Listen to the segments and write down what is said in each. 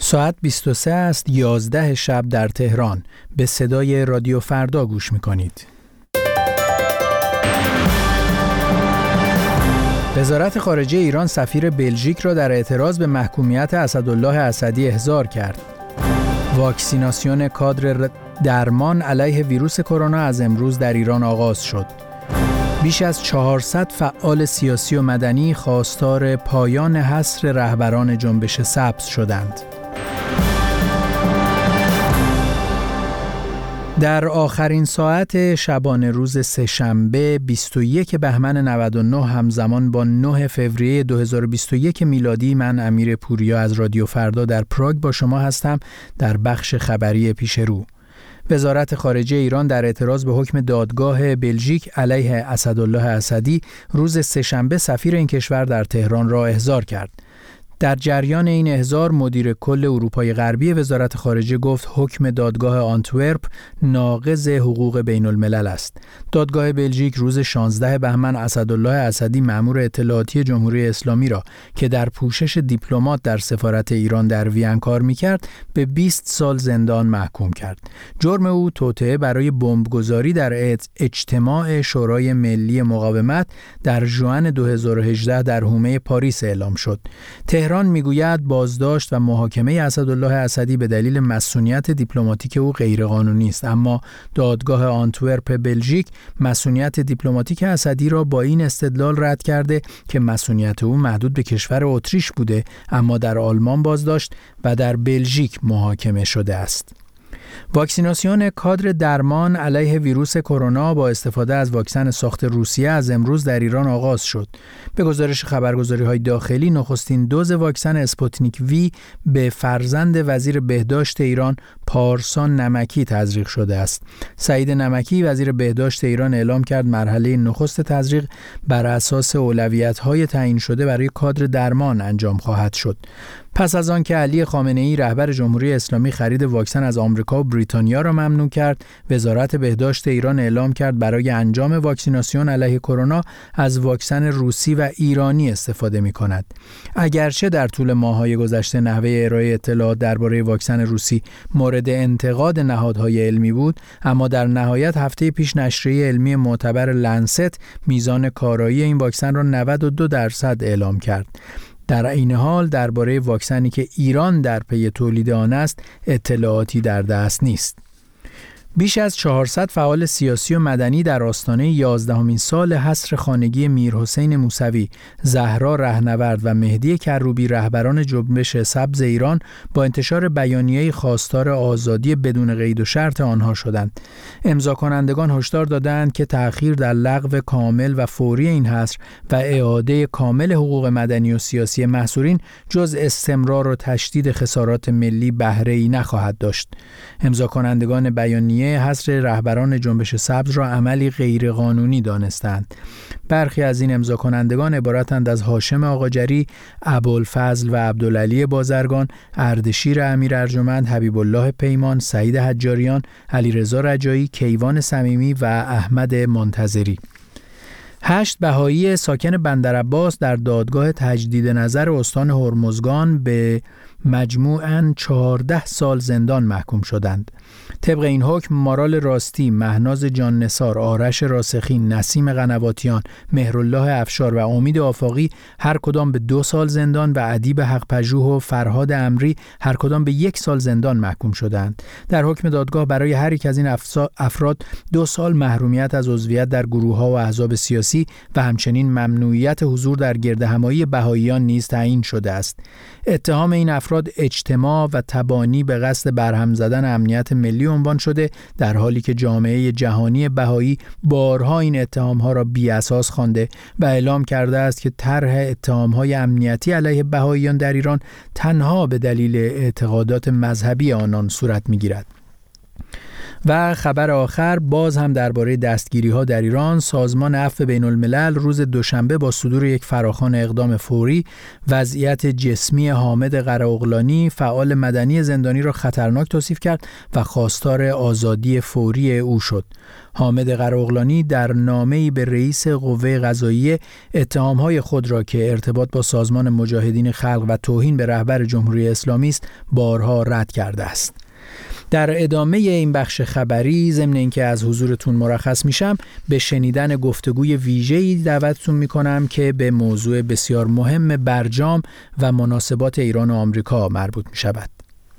ساعت 23 است 11 شب در تهران. به صدای رادیو فردا گوش می‌کنید. وزارت خارجه ایران سفیر بلژیک را در اعتراض به محکومیت اسدالله اسدی احضار کرد. واکسیناسیون کادر درمان علیه ویروس کرونا از امروز در ایران آغاز شد. بیش از 400 فعال سیاسی و مدنی خواستار پایان حصر رهبران جنبش سبز شدند. در آخرین ساعت شبانه روز سه‌شنبه 21 بهمن 99 همزمان با 9 فوریه 2021 میلادی، من امیر پوریا از رادیو فردا در پراگ با شما هستم در بخش خبری پیش رو. وزارت خارجه ایران در اعتراض به حکم دادگاه بلژیک علیه اسدالله اسدی روز سه‌شنبه سفیر این کشور در تهران را احضار کرد. در جریان این احضار مدیر کل اروپای غربی وزارت خارجه گفت حکم دادگاه آنتورپ ناقض حقوق بین الملل است. دادگاه بلژیک روز 16 بهمن اسدالله اسدی مأمور اطلاعاتی جمهوری اسلامی را که در پوشش دیپلمات در سفارت ایران در وین کار می‌کرد به 20 سال زندان محکوم کرد. جرم او توطئه برای بمبگذاری در اجتماع شورای ملی مقاومت در ژوئن 2018 در حومه پاریس اعلام شد. تهران میگوید بازداشت و محاکمه اسدالله اسدی به دلیل مصونیت دیپلماتیک او غیرقانونی است، اما دادگاه آنتورپ بلژیک مصونیت دیپلماتیک اسدی را با این استدلال رد کرده که مصونیت او محدود به کشور اتریش بوده اما در آلمان بازداشت و در بلژیک محاکمه شده است. واکسیناسیون کادر درمان علیه ویروس کرونا با استفاده از واکسن ساخت روسیه از امروز در ایران آغاز شد. به گزارش خبرگزاری‌های داخلی، نخستین دوز واکسن اسپوتنیک وی به فرزند وزیر بهداشت ایران پارسان نمکی تزریق شده است. سعید نمکی وزیر بهداشت ایران اعلام کرد مرحله نخست تزریق بر اساس اولویت‌های تعیین شده برای کادر درمان انجام خواهد شد. پس از آن که علی خامنه‌ای رهبر جمهوری اسلامی خرید واکسن از آمریکا و بریتانیا را ممنوع کرد، وزارت بهداشت ایران اعلام کرد برای انجام واکسیناسیون علیه کرونا از واکسن روسی و ایرانی استفاده می‌کند. اگرچه در طول ماه‌های گذشته نحوه ارائه اطلاعات درباره واکسن روسی مورد انتقاد نهادهای علمی بود، اما در نهایت هفته پیش نشریه علمی معتبر لنست میزان کارایی این واکسن را 92% اعلام کرد. در این حال درباره واکسنی که ایران در پی تولید آن است اطلاعاتی در دست نیست. بیش از 400 فعال سیاسی و مدنی در آستانه 11مین سال حصر خانگی میرحسین موسوی، زهرا رهنورد و مهدی کروبی رهبران جنبش سبز ایران با انتشار بیانیه‌ای خواستار آزادی بدون قید و شرط آنها شدند. امضا کنندگان هشدار دادند که تأخیر در لغو کامل و فوری این حصر و اعاده کامل حقوق مدنی و سیاسی محصورین جز استمرار و تشدید خسارات ملی بهره‌ای نخواهد داشت. امضا کنندگان بیانیه حصر رهبران جنبش سبز را عملی غیرقانونی دانستند. برخی از این امضا کنندگان عبارتند از هاشم آقاجری، ابوالفضل و عبدالعلی بازرگان، اردشیر امیر ارجمند، حبیب الله پیمان، سعید حجاریان، علیرضا رجایی، کیوان صمیمی و احمد منتظری. 8 بهایی ساکن بندرعباس در دادگاه تجدید نظر استان هرمزگان به مجموعاً 14 سال زندان محکوم شدند. طبق این حکم مارال راستی، مهناز جان نثار، آرش راسخی، نسیم قنواتیان، مهرالله افشار و امید آفاقی هر کدام به 2 سال زندان و ادیب حق‌پژوه و فرهاد امری هر کدام به 1 سال زندان محکوم شدند. در حکم دادگاه برای هر یک از این افراد 2 سال محرومیت از عضویت در گروه‌ها و احزاب سیاسی و همچنین ممنوعیت حضور در گردهمایی بهائیان نیز تعیین شده است. اتهام این افراد اجتماع و تبانی به قصد برهم زدن امنیت ملی عنوان شده، در حالی که جامعه جهانی بهایی بارها این اتهام‌ها را بی‌اساس خوانده و اعلام کرده است که طرح اتهام‌های امنیتی علیه بهائیان در ایران تنها به دلیل اعتقادات مذهبی آنان صورت می‌گیرد. و خبر آخر باز هم درباره دستگیری‌ها در ایران. سازمان عفو بین‌الملل روز دوشنبه با صدور یک فراخوان اقدام فوری وضعیت جسمی حامد قرااغلانی فعال مدنی زندانی را خطرناک توصیف کرد و خواستار آزادی فوری او شد. حامد قرااغلانی در نامه‌ای به رئیس قوه قضاییه اتهام‌های خود را که ارتباط با سازمان مجاهدین خلق و توهین به رهبر جمهوری اسلامی است بارها رد کرده است. در ادامه این بخش خبری ضمن اینکه از حضورتون مرخص میشم به شنیدن گفتگوی ویژه‌ای دعوتتون میکنم که به موضوع بسیار مهم برجام و مناسبات ایران و آمریکا مربوط میشود.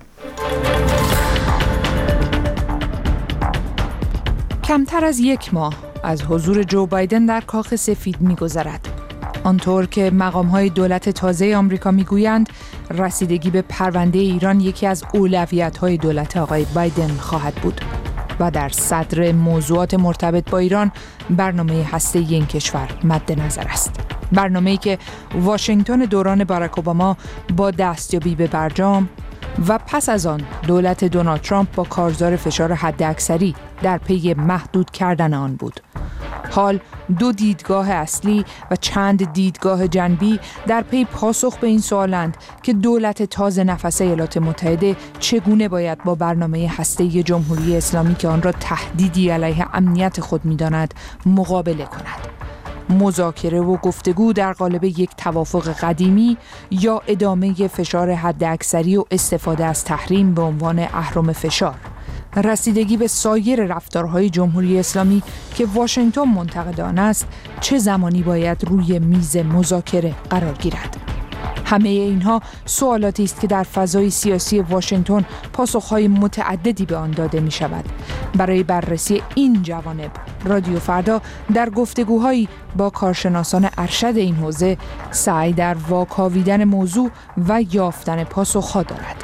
کمتر از 1 ماه از حضور جو بایدن در کاخ سفید می‌گذرد. آنطور که مقام‌های دولت تازه آمریکا می‌گویند رسیدگی به پرونده ایران یکی از اولویت‌های دولت آقای بایدن خواهد بود و در صدر موضوعات مرتبط با ایران برنامه هسته‌ای این کشور مد نظر است. برنامه‌ای که واشنگتن دوران باراک اوباما با دستیابی به برجام و پس از آن دولت دونالد ترامپ با کارزار فشار حداکثری در پی محدود کردن آن بود. حال 2 دیدگاه اصلی و چند دیدگاه جنبی در پی پاسخ به این سوالند که دولت تازه نفس ایالات متحده چگونه باید با برنامه هسته‌ای جمهوری اسلامی که آن را تهدیدی علیه امنیت خود می‌داند مقابله کند. مذاکره و گفتگو در قالب یک توافق قدیمی یا ادامه فشار حداکثری و استفاده از تحریم به عنوان اهرم فشار. رسیدگی به سایر رفتارهای جمهوری اسلامی که واشنگتن منتقد آن است چه زمانی باید روی میز مذاکره قرار گیرد؟ همه اینها سوالاتی است که در فضای سیاسی واشنگتن پاسخهای متعددی به آن داده می شود. برای بررسی این جوانب رادیو فردا در گفتگوهایی با کارشناسان ارشد این حوزه سعی در واکاویدن موضوع و یافتن پاسخها دارد.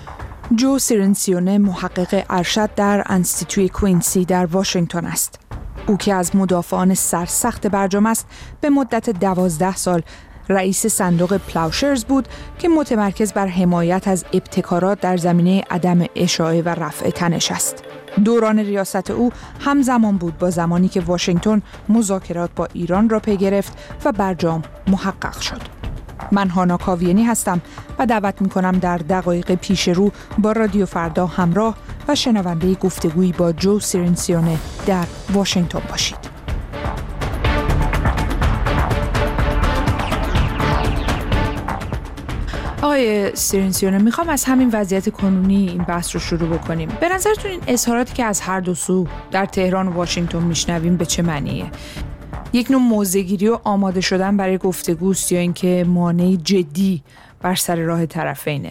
جو سیرنسیونه محقق ارشد در انستیتوی کوینسی در واشنگتن است. او که از مدافعان سرسخت برجام است به مدت 12 سال رئیس صندوق پلاوشرز بود که متمرکز بر حمایت از ابتکارات در زمینه عدم اشاعه و رفع تنش است. دوران ریاست او همزمان بود با زمانی که واشنگتن مذاکرات با ایران را پی گرفت و برجام محقق شد. من هانا کاویانی هستم و دعوت می‌کنم در دقایق پیش رو با رادیو فردا همراه و شنونده گفتگویی با جو سیرنسیونه در واشنگتن باشید. آقای سیرنسیونه، میخوام از همین وضعیت کنونی این بحث رو شروع بکنیم. به نظرتون این اظهاراتی که از هر دو سو در تهران و واشنگتن میشنویم به چه معنیه؟ یک نوع موضع‌گیری و آماده شدن برای گفتگوست یا اینکه مانع جدی بر سر راه طرفینه؟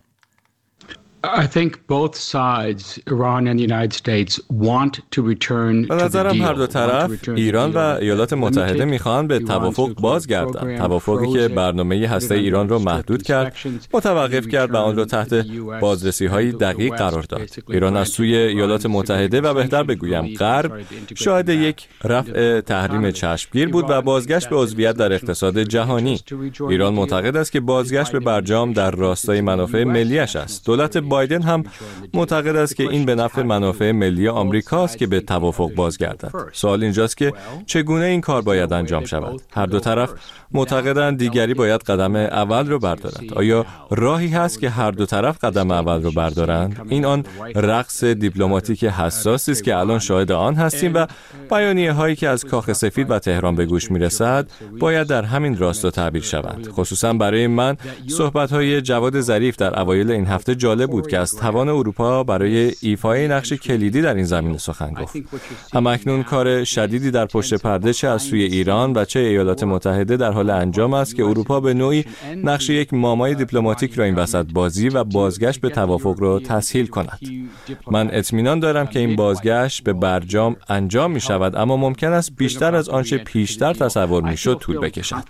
I think both sides, Iran and the United States, want to return to the deal. به نظرم هر دو طرف، ایران و ایالات متحده میخوان به توافق بازگردند. توافقی که برنامه هسته ایران را محدود کرد، متوقف کرد و آن را تحت بازرسی‌های دقیق قرار داد. ایران از سوی ایالات متحده و بهتر بگویم غرب شاهد یک رفع تحریم چشمگیر بود و بازگشت به عضویت در اقتصاد جهانی. ایران معتقد است که بازگشت به برجام در راستای منافع ملی‌اش است. دولت بایدن هم معتقد است که این به نفع منافع ملی آمریکاست که به توافق بازگردد. سوال اینجاست که چگونه این کار باید انجام شود؟ هر دو طرف معتقدند دیگری باید قدم اول رو بردارد. آیا راهی هست که هر دو طرف قدم اول رو بردارند؟ این آن رقص دیپلماتیک حساسی است که الان شاهد آن هستیم و بیانیه هایی که از کاخ سفید و تهران به گوش میرسد باید در همین راستا تعبیر شوند. خصوصا برای من صحبت های جواد ظریف در اوایل این هفته جالب بود که از توان اروپا برای ایفای نقش کلیدی در این زمینه سخن گفت. همکنون کار شدیدی در پشت پرده چه از سوی ایران و چه ایالات متحده در حال انجام است که اروپا به نوعی نقش یک مامای دیپلماتیک را این وسط بازی و بازگشت به توافق را تسهیل کند. من اطمینان دارم که این بازگشت به برجام انجام می شود، اما ممکن است بیشتر از آنچه پیشتر تصور می شد طول بکشد.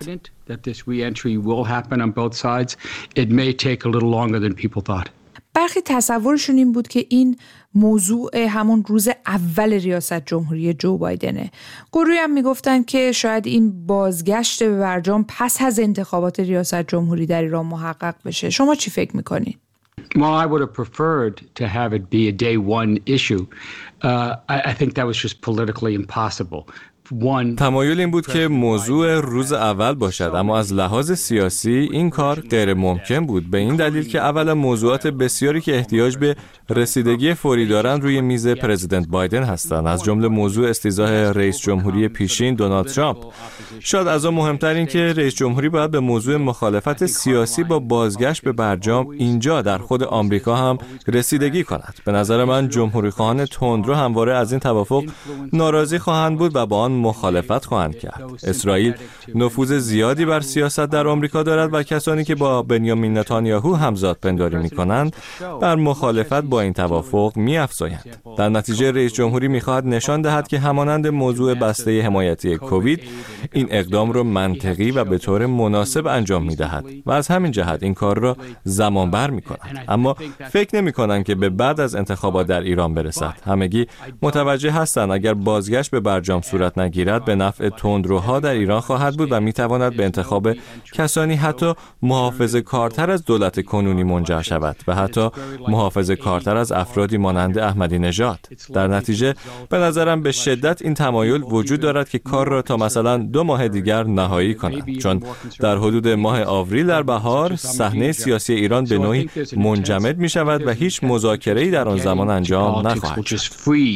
برخی تصورشون این بود که این موضوع همون روز اول ریاست جمهوری جو بایدنه. گروهی هم میگفتن که شاید این بازگشت به برجام پس از انتخابات ریاست جمهوری در ایران محقق بشه. شما چی فکر میکنید؟ Well, I would have preferred to have it be a day one issue. I think that was just politically impossible. تمایل این بود که موضوع روز اول باشد، اما از لحاظ سیاسی این کار غیر ممکن بود، به این دلیل که اولا موضوعات بسیاری که احتیاج به رسیدگی فوری دارند روی میز پرزیدنت بایدن هستند، از جمله موضوع استیضاح رئیس جمهوری پیشین دونالد ترامپ. شاید از آن مهمتر این که رئیس جمهوری باید به موضوع مخالفت سیاسی با بازگشت به برجام اینجا در خود آمریکا هم رسیدگی کند. به نظر من جمهوری‌خواهان تندرو همواره از این توافق ناراضی خواهند بود و با آن مخالفت خواهند کرد. اسرائیل نفوذ زیادی بر سیاست در آمریکا دارد و کسانی که با بنیامین نتانیاهو همزاد پنداری می‌کنند بر مخالفت با این توافق می‌افزایند. در نتیجه رئیس جمهوری می‌خواهد نشان دهد که همانند موضوع بسته حمایتی کووید این اقدام را منطقی و به طور مناسب انجام می‌دهد و از همین جهت این کار را زمانبر می‌کند. اما فکر نمی‌کنند که به بعد از انتخابات در ایران برسد. همگی متوجه هستند اگر بازگشت به برجام صورت نگیرد به نفع تندروها در ایران خواهد بود و می‌تواند به انتخاب کسانی حتی محافظه‌کارتر از دولت کنونی منجر شود و حتی محافظه‌کارتر از افرادی مانند احمدی نژاد. در نتیجه به نظرم به شدت این تمایل وجود دارد که کار را تا مثلا 2 ماه دیگر نهایی کنند، چون در حدود ماه آوریل در بهار صحنه سیاسی ایران به نوعی منجمد می شود و هیچ مذاکره‌ای در آن زمان انجام نخواهد شد.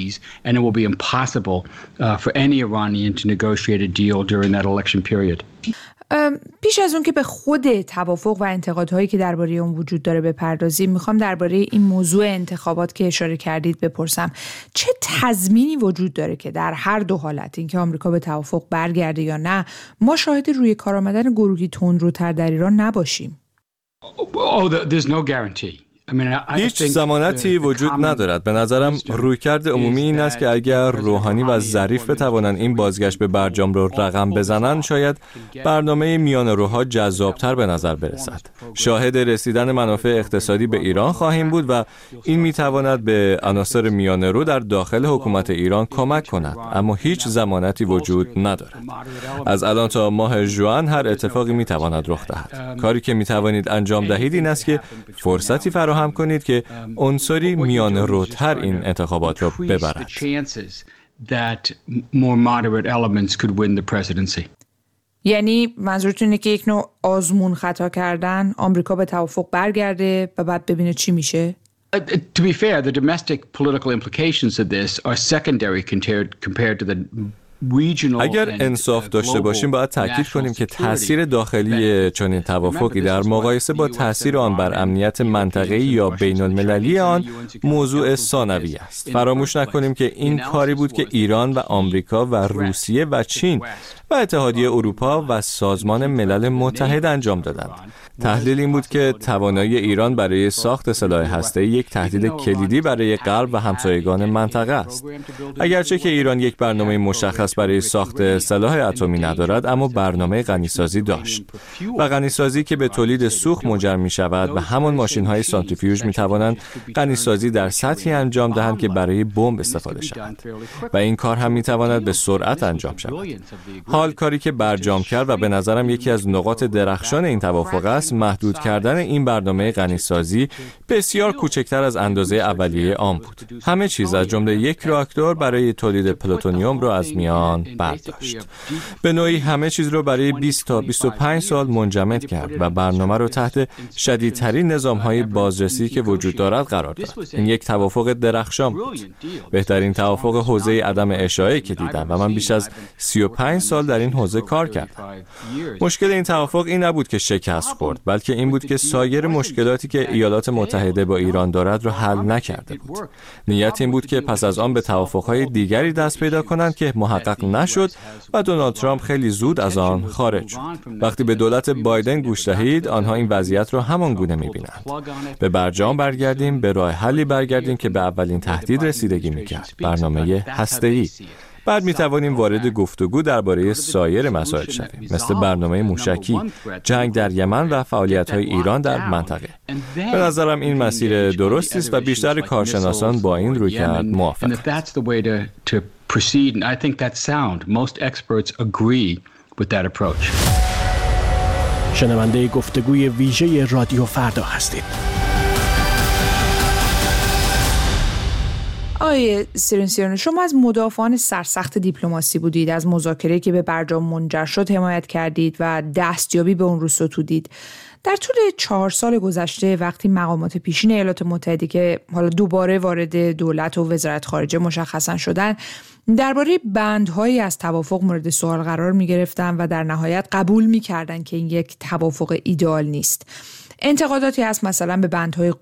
پیش از اون که به خود توافق و انتقادهایی که درباره اون وجود داره بپردازیم، میخوام درباره این موضوع انتخابات که اشاره کردید بپرسم. چه تضمینی وجود داره که در هر دو حالت، اینکه آمریکا به توافق برگرده یا نه، ما شاهد روی کار آمدن گروهی تندروتر در ایران نباشیم؟ There's no guarantee. هیچ ضمانتی وجود ندارد. به نظرم رویکرد عمومی این است که اگر روحانی و ظریف بتوانند این بازگشت به برجام را رقم بزنند، شاید برنامه میان روها جذابتر به نظر برسد. شاهد رسیدن منافع اقتصادی به ایران خواهیم بود و این میتواند به عناصر میان رو در داخل حکومت ایران کمک کند، اما هیچ ضمانتی وجود ندارد. از الان تا ماه ژوئن هر اتفاقی میتواند رخ دهد. کاری که میتوانید انجام دهید این است که فرصتی فراهم کنید که عنصری میان روتر این انتخابات را ببرد. یعنی منظورتون اینه که یک نوع آزمون خطا کردن، آمریکا به توافق برگرده و بعد ببینه چی میشه؟ To be fair, the domestic political implications of this are secondary compared to the اگر انصاف داشته باشیم باید تاکید کنیم که تأثیر داخلی چنین توافقی در مقایسه با تأثیر آن بر امنیت منطقه‌ای یا بین‌المللی آن موضوع ثانوی است. فراموش نکنیم که این کاری بود که ایران و آمریکا و روسیه و چین و اتحادیه اروپا و سازمان ملل متحد انجام دادند. تحلیل این بود که توانایی ایران برای ساخت سلاح هسته‌ای یک تهدید کلیدی برای غرب و همسایگان منطقه است. اگرچه که ایران یک برنامه مشخص برای ساخت سلاح اتمی ندارد، اما برنامه غنیسازی داشت و غنیسازی که به تولید سوخت منجر می شود و همان ماشین‌های سانتریفیوژ می توانند غنیسازی در سطحی انجام دهند که برای بمب استفاده شود و این کار هم می تواند به سرعت انجام شود. حال کاری که برجام کرد و به نظرم یکی از نقاط درخشان این توافق است، محدود کردن این برنامه غنیسازی بسیار کوچکتر از اندازه اولیه آن بود. همه چیز از جمله یک راکتور برای تولید پلوتونیوم را از میان برداشت. به نوعی همه چیز را برای 20 تا 25 سال منجمد کرد و برنامه را تحت شدیدترین نظام‌های بازرسی که وجود دارد قرار داد. این یک توافق درخشان بود. بهترین توافق حوزه عدم اشاعه که دیدم و من بیش از 35 سال در این حوزه کار کردم. مشکل این توافق این نبود که شکست خورد، بلکه این بود که سایر مشکلاتی که ایالات متحده با ایران دارد را حل نکرده بود. نیت این بود که پس از آن به توافق‌های دیگری دست پیدا کنند که محقق نشد و دونالد ترامپ خیلی زود از آن خارج شد. وقتی به دولت بایدن گوش دهید، آنها این وضعیت را همان گونه می‌بینند. به برجام برگردیم، به راه حلی برگردیم که به اولین تهدید رسیدگی می‌کرد، برنامه هسته‌ای. بعد می توانیم وارد گفتگو درباره سایر مسائل شویم، مثل برنامه موشکی، جنگ در یمن و فعالیت‌های ایران در منطقه. به نظرم این مسیر درستی است و بیشتر کارشناسان با این رویکرد موافقند. شنونده گفتگوی ویژه رادیو فردا هستید. آقای سیرنسیان، شما از مدافعان سرسخت دیپلماسی بودید، از مذاکره که به برجام منجر شد حمایت کردید و دستیابی به اون رو ستودید. در طول 4 سال گذشته وقتی مقامات پیشین ایالات متحده که حالا دوباره وارد دولت و وزارت خارجه مشخصا شدن، درباره بندهایی از توافق مورد سوال قرار می گرفتن و در نهایت قبول می کردن که این یک توافق ایدئال نیست. انتقاداتی هست مثلا به بندهای